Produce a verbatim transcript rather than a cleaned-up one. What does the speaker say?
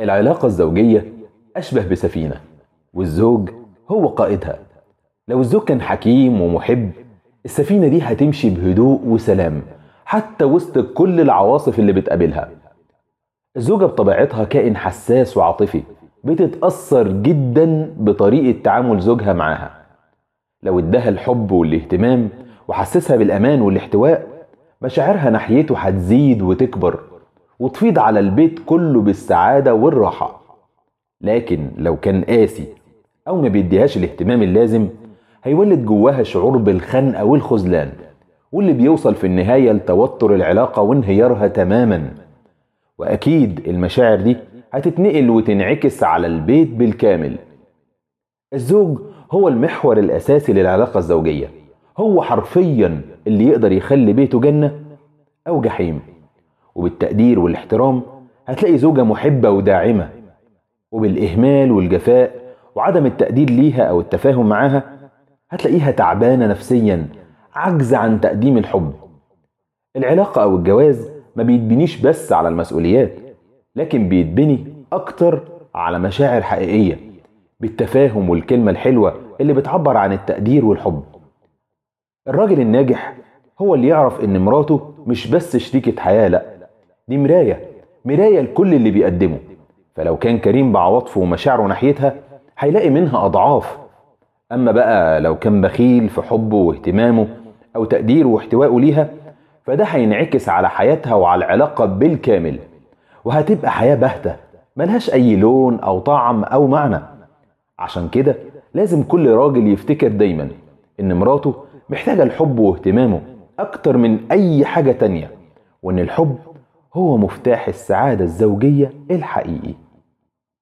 العلاقة الزوجية أشبه بسفينة، والزوج هو قائدها. لو الزوج كان حكيم ومحب، السفينة دي هتمشي بهدوء وسلام حتى وسط كل العواصف اللي بتقابلها. الزوجة بطبيعتها كائن حساس وعاطفي، بتتأثر جدا بطريقة تعامل زوجها معاها. لو اداها الحب والاهتمام وحسسها بالأمان والاحتواء، مشاعرها ناحيته هتزيد وتكبر وتفيض على البيت كله بالسعادة والراحة. لكن لو كان قاسي أو ما بيديهاش الاهتمام اللازم، هيولد جواها شعور بالخنقة والخذلان، واللي بيوصل في النهاية لتوتر العلاقة وانهيارها تماما. وأكيد المشاعر دي هتتنقل وتنعكس على البيت بالكامل. الزوج هو المحور الأساسي للعلاقة الزوجية، هو حرفيا اللي يقدر يخلي بيته جنة أو جحيم. وبالتقدير والاحترام هتلاقي زوجة محبة وداعمة، وبالإهمال والجفاء وعدم التقدير ليها أو التفاهم معاها هتلاقيها تعبانة نفسيا، عجز عن تقديم الحب. العلاقة أو الجواز ما بيتبنيش بس على المسؤوليات، لكن بيتبني أكتر على مشاعر حقيقية، بالتفاهم والكلمة الحلوة اللي بتعبر عن التقدير والحب. الراجل الناجح هو اللي يعرف إن مراته مش بس شريكة حياة، لأ، دي مراية مراية لكل اللي بيقدمه. فلو كان كريم بعواطفه ومشاعره ناحيتها، هيلاقي منها أضعاف. أما بقى لو كان بخيل في حبه واهتمامه أو تقديره واحتوائه ليها، فده هينعكس على حياتها وعلى العلاقة بالكامل، وهتبقى حياة باهتة ملهاش أي لون أو طعم أو معنى. عشان كده لازم كل راجل يفتكر دايما إن مراته محتاجة الحب واهتمامه أكتر من أي حاجة تانية، وإن الحب هو مفتاح السعادة الزوجية الحقيقي.